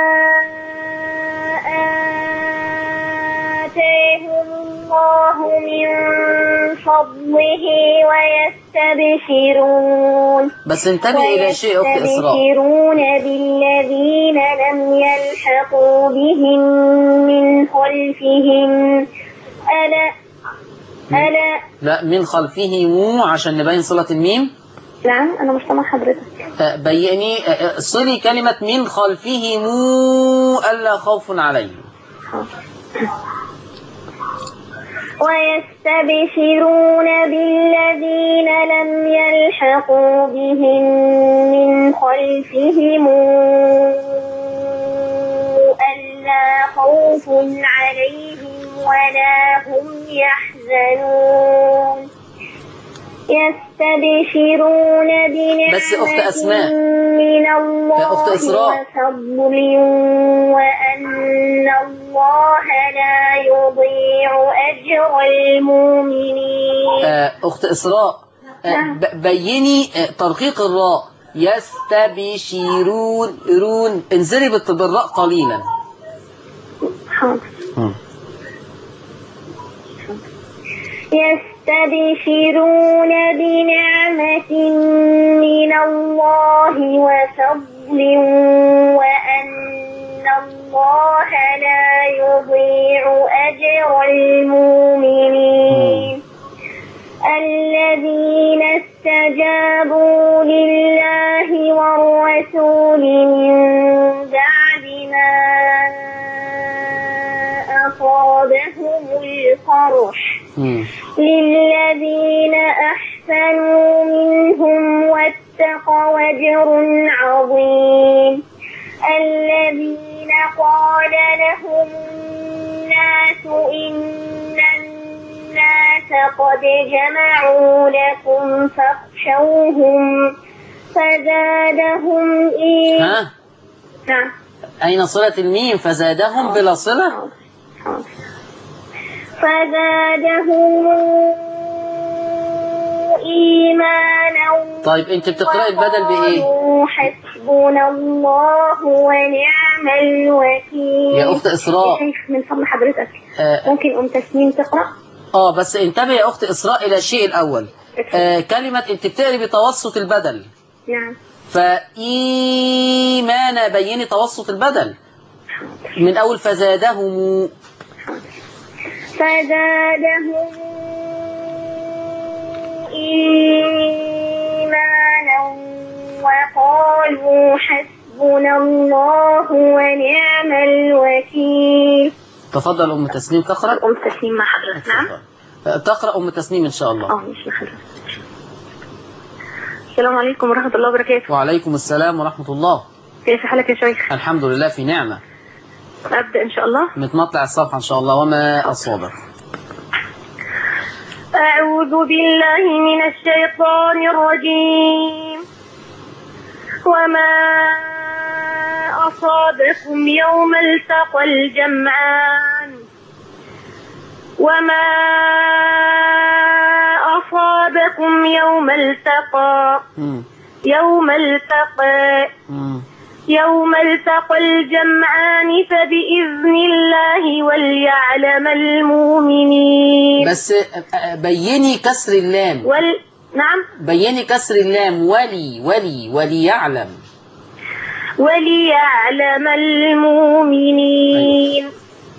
آتاهم الله من فضله ويستبشرون. بس انتبه إلى شيء أخت إسراء. ويستبشرون بالذين لم يلحقوا بهم من خلفهم ألا ألا لا، من خلفه مو عشان نبين صلة الميم. نعم أنا مش سامعة حضرتك. آه، بيني آه، صلي كلمة من خلفه مو ألا خوف عليهم. ويستبشرون بالذين لم يلحقوا بهم من خلفهم ألا خوف عليهم ولا هم يحزنون. يستبشرون بس أخت بنعمة أسماء. من الله أخت إسراء. وفضل وأن الله لا يضيع أجر المؤمنين. آه، أخت إسراء، آه، ب- بيني آه، ترقيق الراء. يستبشرون رون، انزلي بالت- بالراء قليلا. حاضر. مم. يستبشرون بنعمة من الله وفضل وأن الله لا يضيع أجر المؤمنين. الذين استجابوا لله والرسول من بعد ما أصابهم القرح للذين أحسنوا منهم واتقوا أجر عظيم. الذين قال لهم الناس إن الناس قد جمعوا لكم فاخشوهم فزادهم إيمانا. ها؟ نعم. أين صلة الميم؟ فزادهم بلا صلة. فزادهم إيمانا. طيب أنت بتقرأي البدل بإيه؟ حسبنا الله ونعم الوكيل. يا أخت إسراء، من فضل حضرتك آه ممكن أم تسنيم تقرأ؟ آه بس انتبه يا أخت إسراء إلى الشيء الأول. آه كلمة أنت بتقري بتوسط البدل. نعم. فإيمانا بيني توسط البدل من أول فزادهم. فزادهم إيمانا وقالوا حسبنا الله ونعم الوكيل. تفضل أم تسنيم تقرأ. أم تسنيم مع حضرتك. نعم. تقرأ أم تسنيم إن شاء الله. اه ماشي حضرتك. السلام عليكم ورحمة الله وبركاته. وعليكم السلام ورحمة الله. كيف حالك يا شيخ؟ الحمد لله في نعمة. أبدأ إن شاء الله. متمطلع الصفحة إن شاء الله. وما أصابك. أعوذ بالله من الشيطان الرجيم. وما أصابكم يوم التقى الجمعان وما أصابكم يوم التقى يوم التقى يوم التقى الجمعان فبإذن الله وليعلم المؤمنين. بس بيني كسر اللام. وال... نعم. بيني كسر اللام. ولي ولي وليعلم. وليعلم المؤمنين.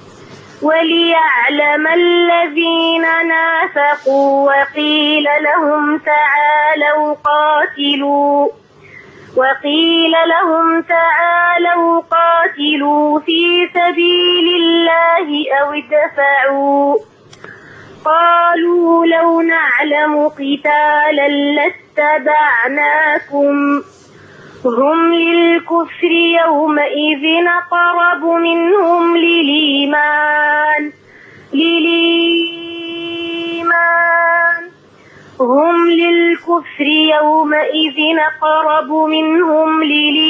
وليعلم الذين نافقوا وقيل لهم تعالوا قاتلوا وقيل لهم تعالوا قاتلوا في سبيل الله أو ادفعوا قالوا لو نعلم قتالا لاتبعناكم هم للكفر يومئذ أقرب منهم للإيمان للإيمان هم للكفر يومئذ أقرب منهم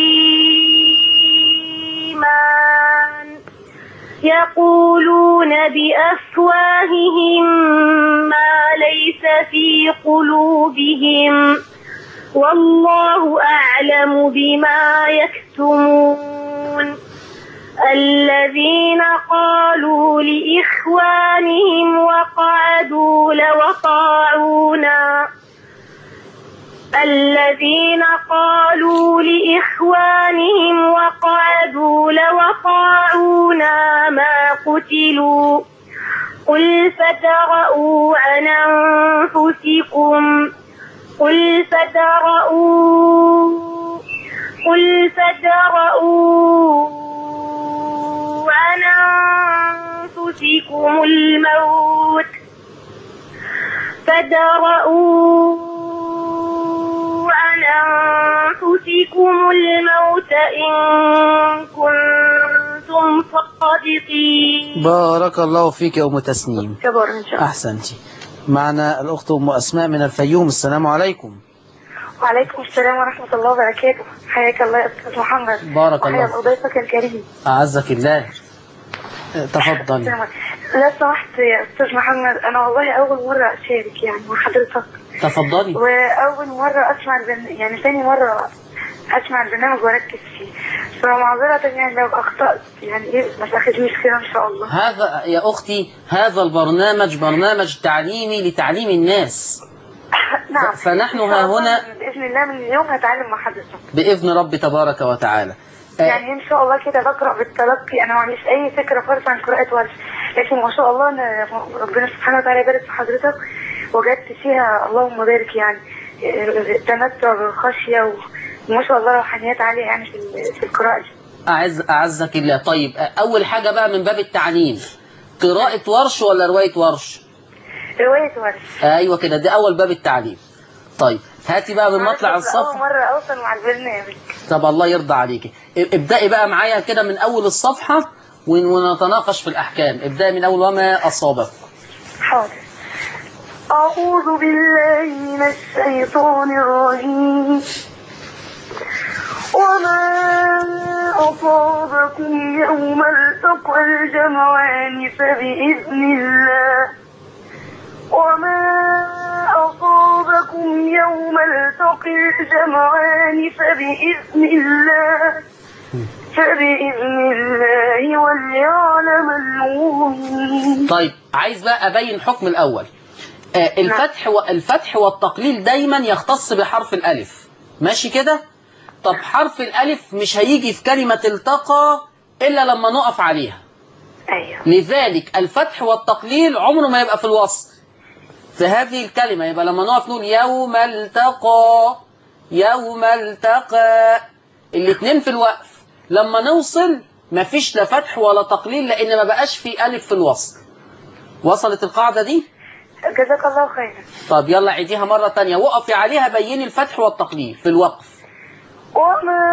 للإيمان يقولون بأفواههم ما ليس في قلوبهم والله أعلم بما يكتمون. الذين قالوا لإخوانهم وقعدوا لو أطاعونا الذين قالوا لإخوانهم وقعدوا لو أطاعونا ما قتلوا قل فادرءوا عن أنفسكم قل فادرءوا قل فادرءوا عن أنفسكم الموت فادرءوا عن أنفسكم الموت إن كنتم صادقين. بارك الله فيك يا أم تسنيم. كبر إن شاء الله. أحسنتي. معنا الأخت أم أسماء من الفيوم. السلام عليكم. وعليكم السلام ورحمة الله وبركاته. حياك الله يا أستاذ محمد. بارك الله. وحيا ضيفك الكريم. أعزك الله. تفضل. لا سمحت يا أستاذ محمد، أنا والله أول مرة أشارك يعني مع حضرتك. تفضلي. وأول مرة أسمع البن... يعني ثاني مرة أسمع البرنامج وأركز فيه، فمعذرة يعني لو أخطأت يعني إيه ما تاخدنيش كده إن شاء الله. هذا يا أختي هذا البرنامج برنامج تعليمي لتعليم الناس. نعم. فنحن ها هنا بإذن الله من اليوم هتعلم مع حضرتك بإذن رب تبارك وتعالى. يعني إن شاء الله كده بقرأ بالتلقي. أنا ما عنديش أي فكرة خالص عن قراءة ورش، لكن ما شاء الله أنا ربنا سبحانه وتعالى يبارك في حضرتك، وجدت فيها اللهم بارك يعني تمتع بالخشية وما شاء الله روحانيات عالية يعني في في القراءة دي. أعز أعزك الله. طيب أول حاجة بقى من باب التعليم، قراءة ورش ولا رواية ورش؟ رواية ورش. أيوة كده، دي أول باب التعليم. طيب هاتي بقى من مطلع الصفحة. أول مرة أوصل مع البرنامج. طب الله يرضى عليكي. ابدأي بقى معايا كده من أول الصفحة ونتناقش في الأحكام. ابدأي من أول وما أصابك. حاضر. أعوذ بالله من الشيطان الرجيم. وما أصابكم يوم التقى الجمعان فبإذن الله وما أصابكم يوم التقى الجمعان فبإذن الله فبإذن الله وليعلم المؤمنين. طيب عايز بقى أبين حكم الأول. آه الفتح والفتح والتقليل دايما يختص بحرف الألف، ماشي كده؟ طب حرف الألف مش هيجي في كلمة التقى إلا لما نقف عليها. أيوه. لذلك الفتح والتقليل عمره ما يبقى في الوصل في هذه الكلمة. يبقى لما نقف نقول يوم التقى يوم التقى، الاثنين في الوقف. لما نوصل مفيش لا فتح ولا تقليل، لأن ما بقاش في ألف في الوصل. وصلت القاعدة دي؟ جزاك الله خيرا. طب يلا عيديها مرة تانية، وقفي عليها بيني الفتح والتقليل في الوقف. وما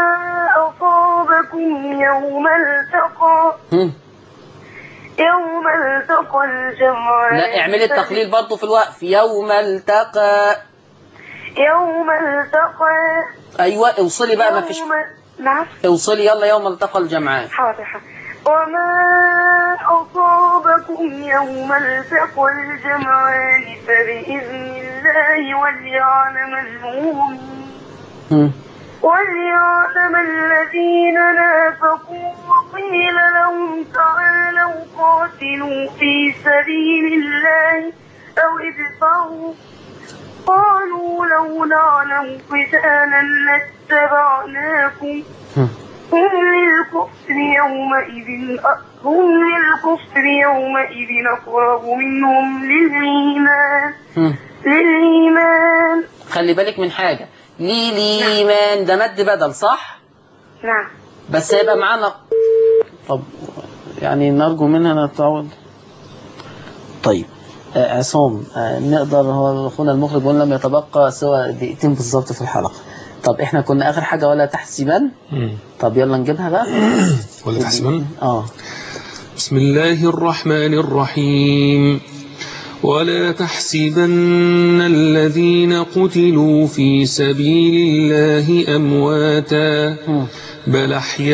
أصابكم يوم التقى هم. يوم التقى الجمعان. لا اعملي التقليل برضه في الوقف. يوم التقى يوم التقى. أيوة اوصلي بقى ما فيش. نعم اوصلي يلا يوم التقى الجمعان. حاضر حاضر. وما أصابكم يوم التقى الجمعان فبإذن الله وليعلم المؤمنين وليعلم الذين نافقوا وقيل لهم تعالوا قاتلوا في سبيل الله أو ادفعوا قالوا لو نعلم قتالا لاتبعناكم هم للكفر يومئذ هم للكفر يومئذ أقرب منهم للإيمان للإيمان. خلي بالك من حاجة، لي الإيمان ده مد بدل صح؟ نعم. بس هيبقى معانا. طب يعني نرجو منها نتعود. طيب آه عصام آه نقدر، هو أخونا المخرج بيقول لم يتبقى سوى دقيقتين بالظبط في الحلقة. طب احنا كنا آخر حاجة ولا تحسبن. طب يلا نجيبها بقى. ولا تحسبن. اه بسم الله الرحمن الرحيم. ولا تحسبن الذين قتلوا في سبيل الله أمواتا بل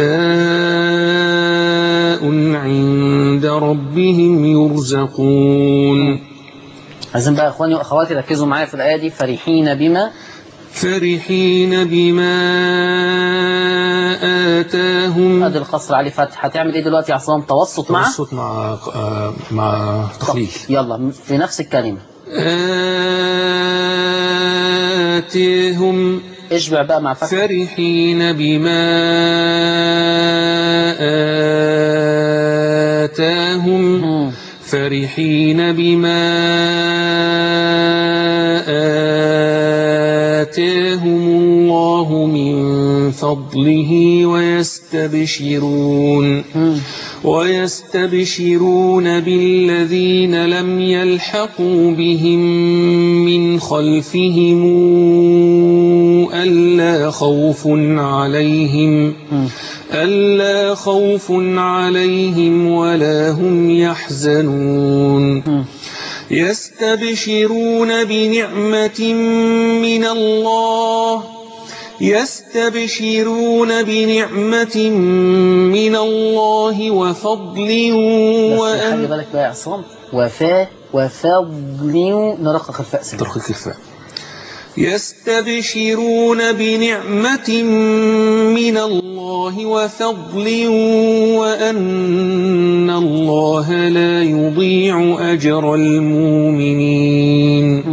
أحياء عند ربهم يرزقون. عايزين بقى اخواني واخواتي ركزوا معايا في الآية دي. فرحين بما فرحين بما آتاهم. ادي القصر عليه فتح. هتعمل ايه دلوقتي يا عصام؟ توسط مع توسط مع آه مع تقليل. يلا في نفس الكلمة. آتاهم اشبع بقى مع فتح. فرحين بما آتاهم فرحين بما آتاهم الله من فضله ويستبشرون ويستبشرون بالذين لم يلحقوا بهم من خلفهم ألا خوف عليهم ألا خوف عليهم ولا هم يحزنون يستبشرون بنعمة من الله يستبشرون بنعمة من الله وفضل وأن خلي بالك بقى يا عصام وفاء وفضل نرقق الفاء ترقيق الفاء يستبشرون بنعمة من الله وفضل وأن الله لا يضيع أجر المؤمنين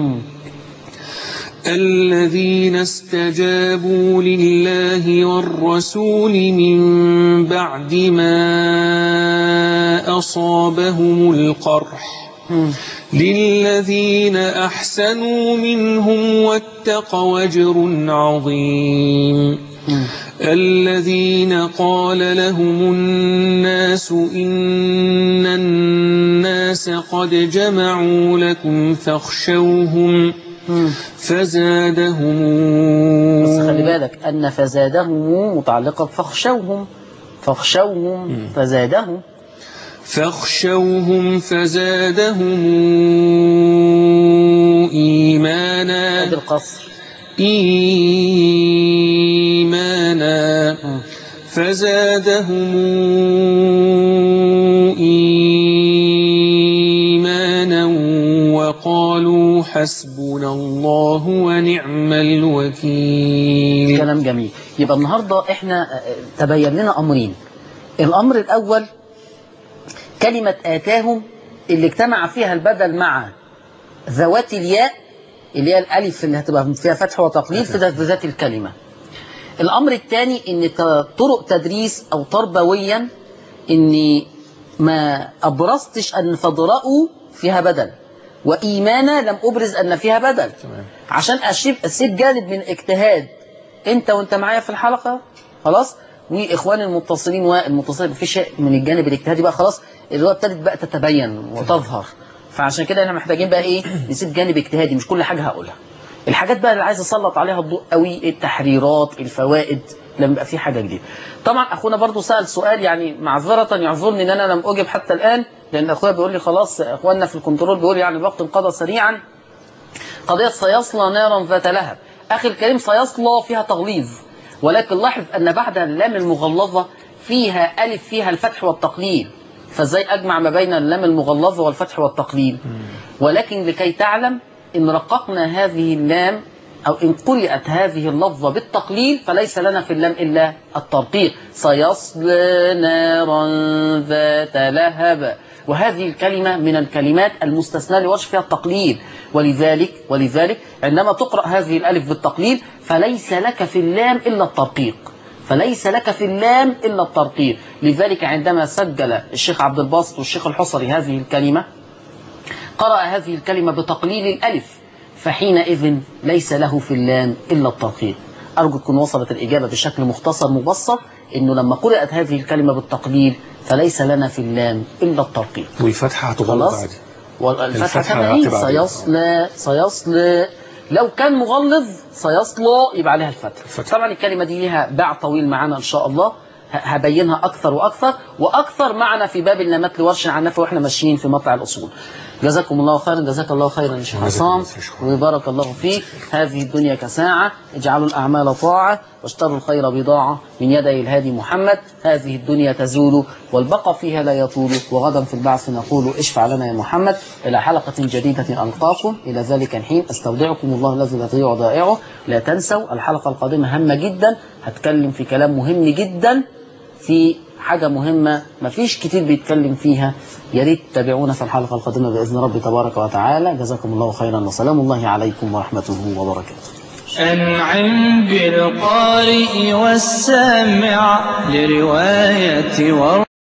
الذين استجابوا لله والرسول من بعد ما أصابهم القرح للذين أحسنوا منهم واتقوا أجر عظيم الذين قال لهم الناس إن الناس قد جمعوا لكم فاخشوهم فزادهم بس خلي بالك أن فزادهم متعلقة فاخشوهم فاخشوهم فزادهم فاخشوهم فزادهم إيمانا هذا القصر إيمانا فزادهم إيمانا وقالوا حسبنا الله ونعم الوكيل. كلام جميل. يبقى النهاردة احنا تبين لنا أمرين. الأمر الأول كلمة آتاهم اللي اجتمع فيها البدل مع ذوات الياء اللي هي الألف اللي هتبقى فيها فتح وتقليل في ذات الكلمة. الأمر الثاني إن طرق تدريس أو تربويا إني ما أبرزتش أن فضرأوا فيها بدل وإيمانا لم أبرز أن فيها بدل عشان أسيب جانب من اجتهاد أنت وأنت معايا في الحلقة خلاص وإخوان المتصلين والمتصلين في شيء من الجانب الاجتهادي بقى خلاص اللي هو ابتدت بقى تتبين وتظهر. فعشان كده احنا محتاجين بقى ايه نسيب جانب اجتهادي مش كل حاجة هقولها. الحاجات بقى اللي عايز اسلط عليها الضوء قوي التحريرات الفوائد لما يبقى في حاجة جديدة. طبعا اخونا برضو سأل سؤال يعني معذرة يعذرني ان انا لم اجب حتى الان لان اخويا بيقول لي خلاص اخواننا في الكنترول بيقول يعني الوقت انقضى سريعا. قضية سيصلى نارا ذات لهب. اخي الكريم سيصلى فيها تغليظ ولكن لاحظ ان بعد اللام المغلظة فيها ألف فيها الفتح والتقليل فازاي أجمع ما بين اللام المغلظة والفتح والتقليل ولكن لكي تعلم إن رققنا هذه اللام أو إن قرأت هذه اللفظة بالتقليل فليس لنا في اللام إلا الترقيق سيصلى نارا ذات لهب وهذه الكلمة من الكلمات المستثنى لورش فيها التقليل ولذلك ولذلك عندما تقرأ هذه الألف بالتقليل فليس لك في اللام إلا الترقيق فليس لك في اللام إلا الترقيق. لذلك عندما سجل الشيخ عبد الباسط والشيخ الحصري هذه الكلمة قرأ هذه الكلمة بتقليل الألف فحينئذ ليس له في اللام إلا الترقيق. أرجو تكون وصلت الإجابة بشكل مختصر مبسط إنه لما قرأت هذه الكلمة بالتقليل فليس لنا في اللام إلا الترقيق. والفتحة هتغلط عادي. والفتحة كمان سيصلى سيصلى لو كان مغلظ سيصلى يبقى عليها الفتح. الفتح. طبعا الكلمة دي ليها باع طويل معانا إن شاء الله هبينها أكثر وأكثر وأكثر معنا في باب اللامات لورش عن نفسه وإحنا ماشيين في مطلع الأصول. جزاكم الله خيرا جزاك الله خيرا يا شيخ عصام وبارك الله فيك. هذه الدنيا كساعة اجعلوا الأعمال طاعة واشتروا الخير بضاعة من يدي الهادي محمد. هذه الدنيا تزول والبقى فيها لا يطول وغدا في البعث نقول اشفع لنا يا محمد. إلى حلقة جديدة ألقاكم إلى ذلك الحين أستودعكم الله الذي لا تضيع ودائعه. لا تنسوا الحلقة القادمة هامة جدا هتكلم في كلام مهم جدا في حاجة مهمة مفيش كتير بيتكلم فيها. يا ريت تتابعونا في الحلقة القادمة بإذن ربي تبارك وتعالى. جزاكم الله خيرا وسلام الله عليكم ورحمته وبركاته. أنعم بالقارئ والسامع لرواية